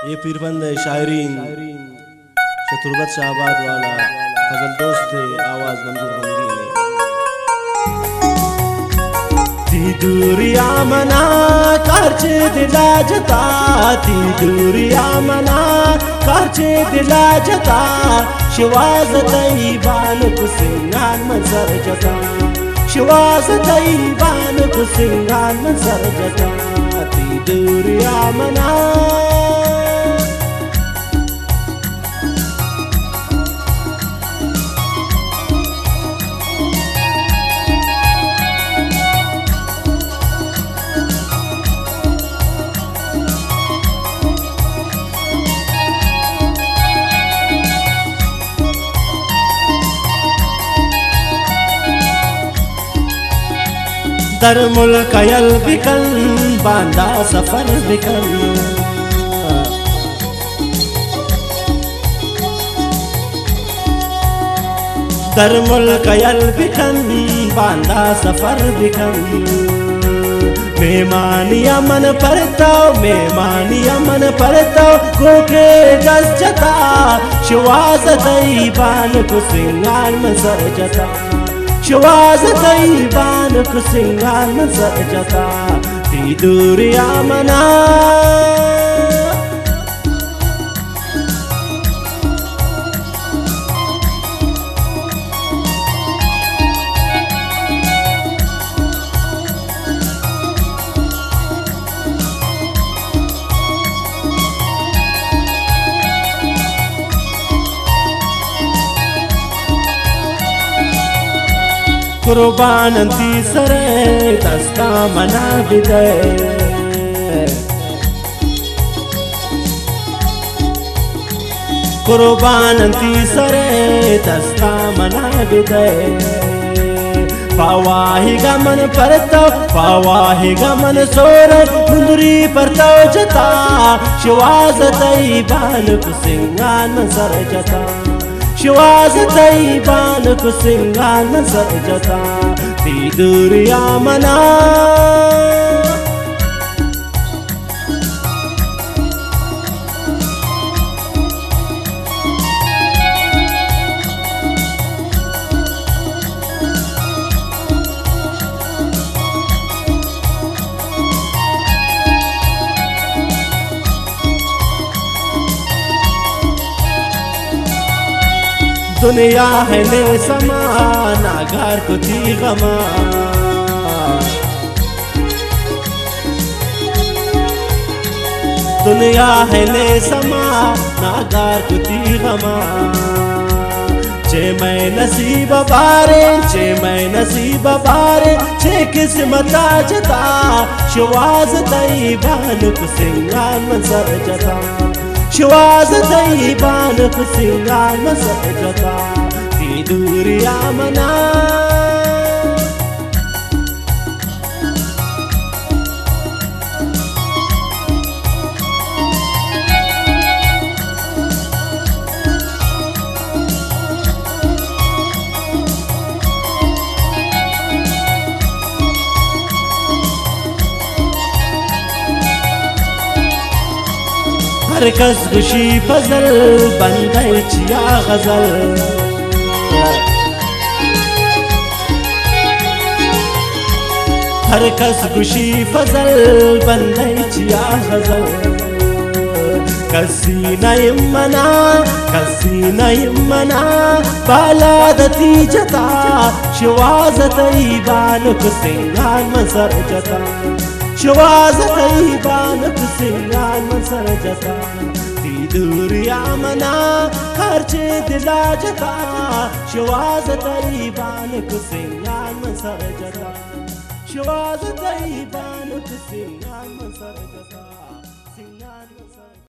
ये पीरबंद शायरीन शत्रुघ्न शाहबाद वाला फजल दोस्त थे आवाज मंजूर बंदी ने ती दूरिया मना कारचे दिला जता ती दूरिया मना कारचे दिला जता शिवाज तैबान कुसिंगान मंजर जता शिवाज तैबान कुसिंगान मंजर जता ती दूरिया मना दर मुल्क यल बिकल बांदा सफर बिकल दर मुल्क यल बिकल बांदा सफर बिकल मेहमानिया मन परताओ गोके दस जता शिवाज तैबान कुसिंगान मंजर जता शिवाज तैबान कुसिंगान मंजर जता ती दूरिया मना कुर्बान ती सरे दस्ता मना बिदे कुर्बान ती सरे दस्ता मना बिदे पावाही गमन सोर मुंदरी परतो जता शिवाज तैबान कुसिंगान मंजर जता शिवाज तैबान कुसिंगान मंजर जता ती दूरिया मना दुनिया है ले समा नागार को थी गमा दुनिया है ले समा नागार को थी गमा चे मैं नसीब बारे चे किस्मता जता शिवाज तैबान कुसिंगान मंजर जता शिवाज तैबान कुसिंगान मंजर जता ती दूरिया मना हर कस खुशी फजल बन गई चिया गजल हर कस खुशी फजल बन गई चिया गजल कसी नहीं मना बालादती जता शिवाज तैबान कुसिंगान मंजर जता शिवाज तैबान कुसिंगान मंजर जता ती दूरिया मना खर्चे दिला जता शिवाज तैबान कुसिंगान मंजर जता शिवाज तैबान कुसिंगान मंजर जता।